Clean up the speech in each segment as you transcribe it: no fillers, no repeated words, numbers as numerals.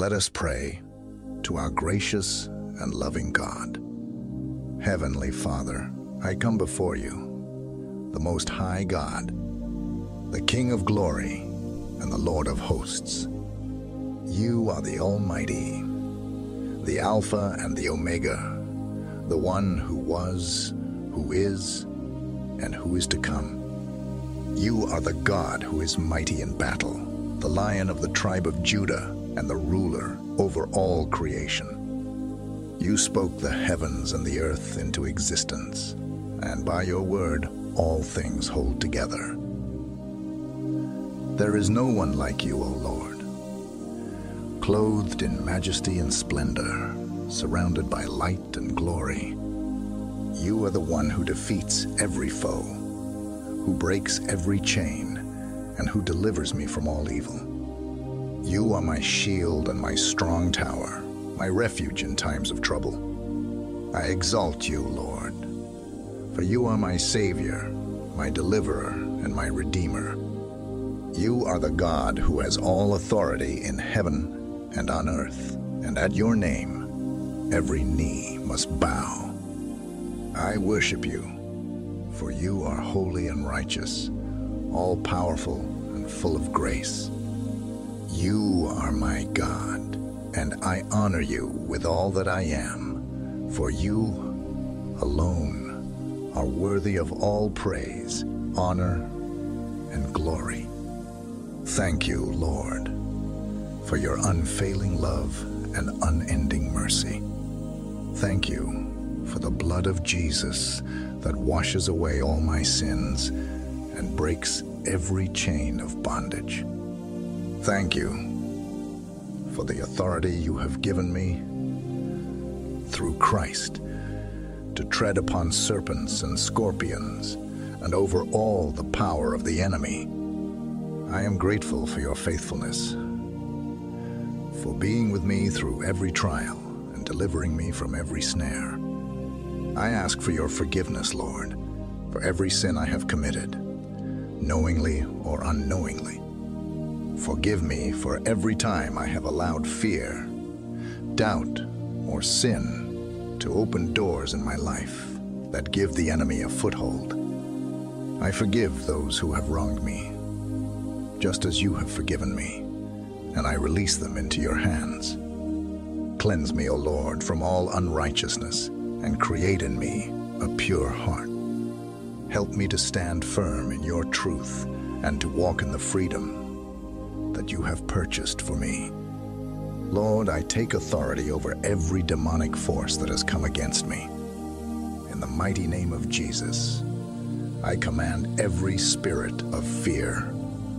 Let us pray to our gracious and loving God. Heavenly Father, I come before you, the Most High God, the King of glory and the Lord of hosts. You are the Almighty, the Alpha and the Omega, the one who was, who is, and who is to come. You are the God who is mighty in battle, the Lion of the tribe of Judah, and the ruler over all creation. You spoke the heavens and the earth into existence, and by your word all things hold together. There is no one like you, O Lord, clothed in majesty and splendor, surrounded by light and glory. You are the one who defeats every foe, who breaks every chain, and who delivers me from all evil. You are my shield and my strong tower, my refuge in times of trouble. I exalt you, Lord, for you are my Savior, my deliverer, and my Redeemer. You are the God who has all authority in heaven and on earth, and at your name every knee must bow. I worship you, for you are holy and righteous, all-powerful and full of grace. You are my God, and I honor you with all that I am, for you alone are worthy of all praise, honor, and glory. Thank you, Lord, for your unfailing love and unending mercy. Thank you for the blood of Jesus that washes away all my sins and breaks every chain of bondage. Thank you for the authority you have given me through Christ to tread upon serpents and scorpions and over all the power of the enemy. I am grateful for your faithfulness, for being with me through every trial and delivering me from every snare. I ask for your forgiveness, Lord, for every sin I have committed, knowingly or unknowingly. Forgive me for every time I have allowed fear, doubt, or sin to open doors in my life that give the enemy a foothold. I forgive those who have wronged me, just as you have forgiven me, and I release them into your hands. Cleanse me, O Lord, from all unrighteousness, and create in me a pure heart. Help me to stand firm in your truth and to walk in the freedom that you have purchased for me. Lord, I take authority over every demonic force that has come against me. In the mighty name of Jesus, I command every spirit of fear,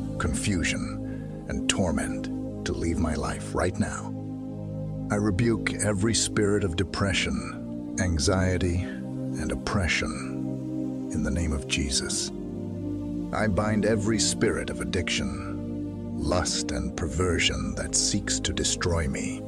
confusion, and torment to leave my life right now. I rebuke every spirit of depression, anxiety, and oppression in the name of Jesus. I bind every spirit of addiction, lust, and perversion that seeks to destroy me.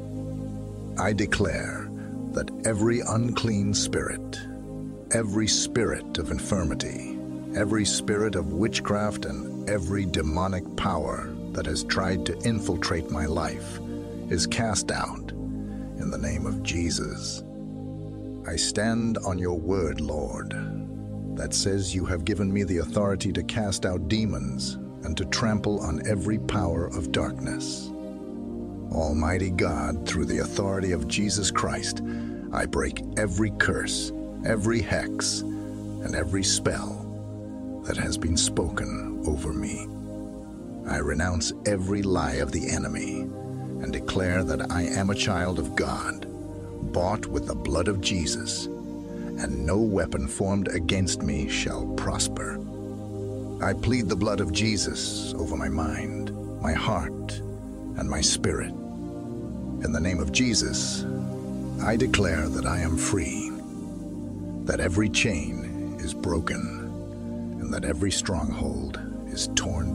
I declare that every unclean spirit, every spirit of infirmity, every spirit of witchcraft, and every demonic power that has tried to infiltrate my life is cast out in the name of Jesus. I stand on your word, Lord, that says you have given me the authority to cast out demons and to trample on every power of darkness. Almighty God, through the authority of Jesus Christ, I break every curse, every hex, and every spell that has been spoken over me. I renounce every lie of the enemy and declare that I am a child of God, bought with the blood of Jesus, and no weapon formed against me shall prosper. I plead the blood of Jesus over my mind, my heart, and my spirit. In the name of Jesus, I declare that I am free, that every chain is broken, and that every stronghold is torn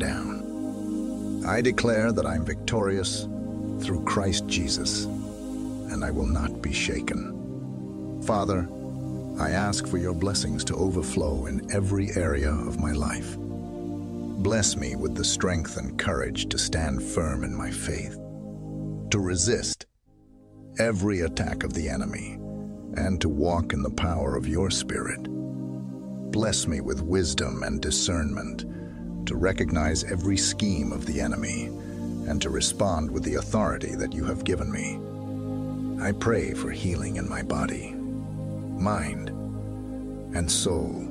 down. I declare that I'm victorious through Christ Jesus, and I will not be shaken. Father, I ask for your blessings to overflow in every area of my life. Bless me with the strength and courage to stand firm in my faith. to resist every attack of the enemy, and to walk in the power of your Spirit. Bless me with wisdom and discernment to recognize every scheme of the enemy and to respond with the authority that you have given me. I pray for healing in my body, mind, and soul.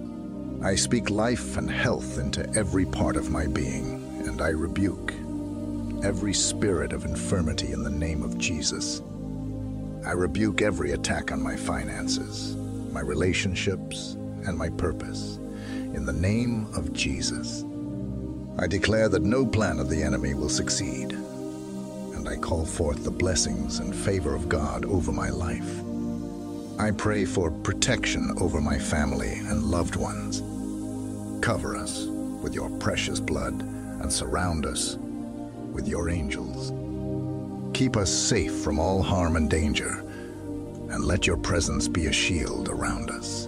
I speak life and health into every part of my being, and I rebuke every spirit of infirmity in the name of Jesus. I rebuke every attack on my finances, my relationships, and my purpose, in the name of Jesus. I declare that no plan of the enemy will succeed, and I call forth the blessings and favor of God over my life. I pray for protection over my family and loved ones. Cover us with your precious blood and surround us with your angels. Keep us safe from all harm and danger, and let your presence be a shield around us.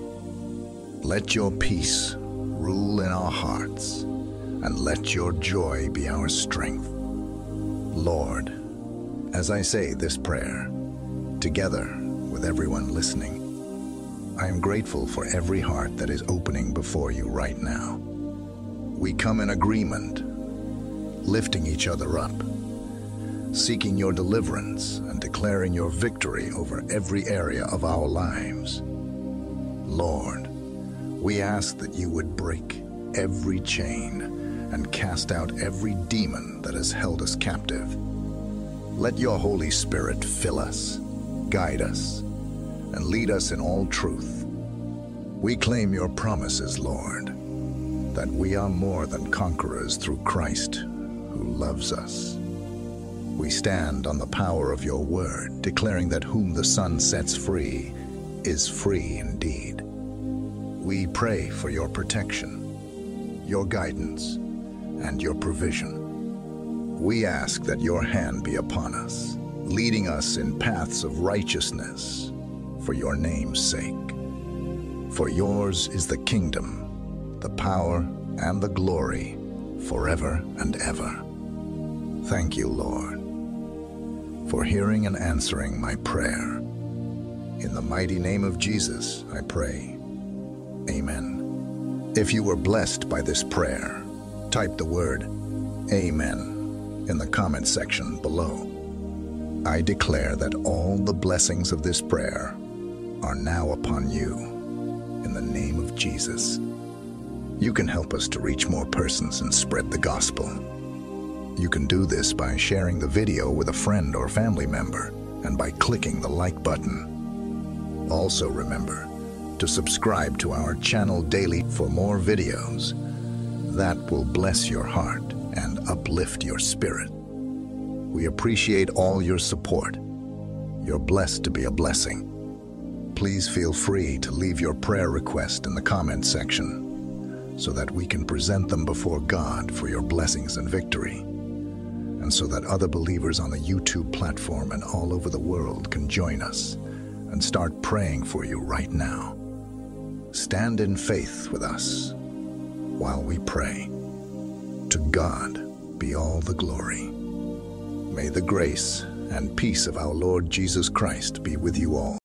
Let your peace rule in our hearts, and let your joy be our strength. Lord, as I say this prayer, together with everyone listening, I am grateful for every heart that is opening before you right now. We come in agreement, lifting each other up, seeking your deliverance and declaring your victory over every area of our lives. Lord, we ask that you would break every chain and cast out every demon that has held us captive. Let your Holy Spirit fill us, guide us, and lead us in all truth. We claim your promises, Lord, that we are more than conquerors through Christ who loves us. We stand on the power of your word, declaring that whom the Son sets free is free indeed. We pray for your protection, your guidance, and your provision. We ask that your hand be upon us, leading us in paths of righteousness for your name's sake. For yours is the kingdom, the power, and the glory forever and ever. Thank you, Lord, for hearing and answering my prayer. In the mighty name of Jesus, I pray. Amen. If you were blessed by this prayer, type the word Amen in the comment section below. I declare that all the blessings of this prayer are now upon you in the name of Jesus. You can help us to reach more persons and spread the gospel. You can do this by sharing the video with a friend or family member and by clicking the like button. Also remember to subscribe to our channel daily for more videos that will bless your heart and uplift your spirit. We appreciate all your support. You're blessed to be a blessing. Please feel free to leave your prayer request in the comment section so that we can present them before God for your blessings and victory, and so that other believers on the YouTube platform and all over the world can join us and start praying for you right now. Stand in faith with us while we pray. To God be all the glory. May the grace and peace of our Lord Jesus Christ be with you all.